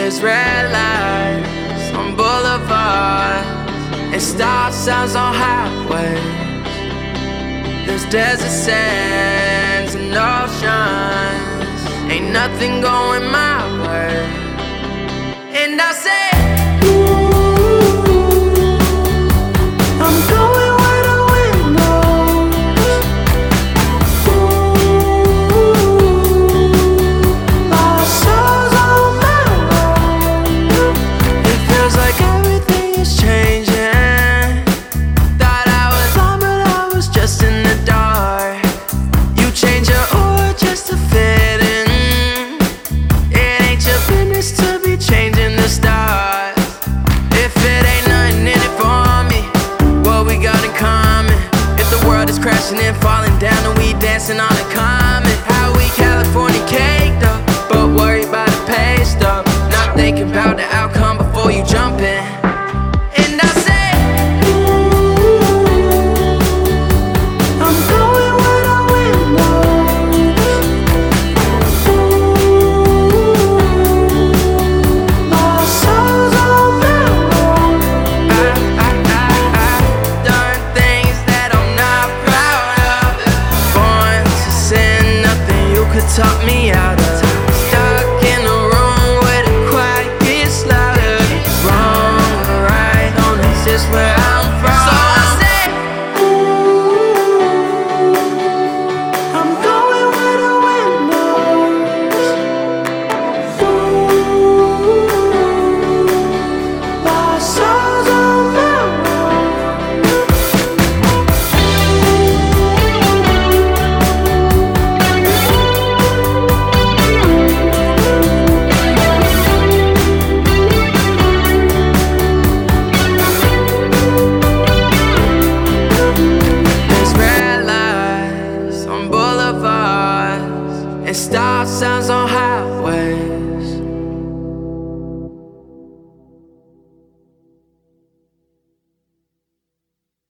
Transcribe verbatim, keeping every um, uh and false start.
There's red lights on boulevards and stop signs on highways. There's desert sands and oceans, ain't nothing going my way. And I say, I'm going where the wind blows. My soul's on my road. It feels like everything is changing. Thought I was blind, but I was just in the dark. You change your aura just to fit in. It ain't your business to be changing the stars. If it ain't nothing in it for me, what we got in common? If the world is crashing and falling down and we dancing on a comet, how we California caked up, but worried about the pay stub, not thinking about the outcome before you jump in.